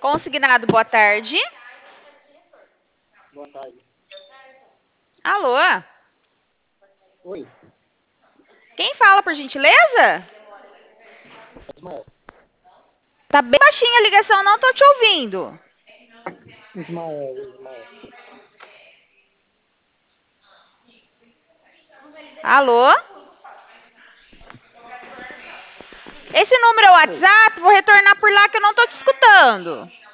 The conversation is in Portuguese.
Consignado, boa tarde. Boa tarde. Alô? Oi, Quem fala, por gentileza? Ismael. Tá bem baixinha a ligação, não tô te ouvindo. Ismael. Alô? Esse número é o Oi, WhatsApp? Vou retornar por lá que eu não tô te escutando.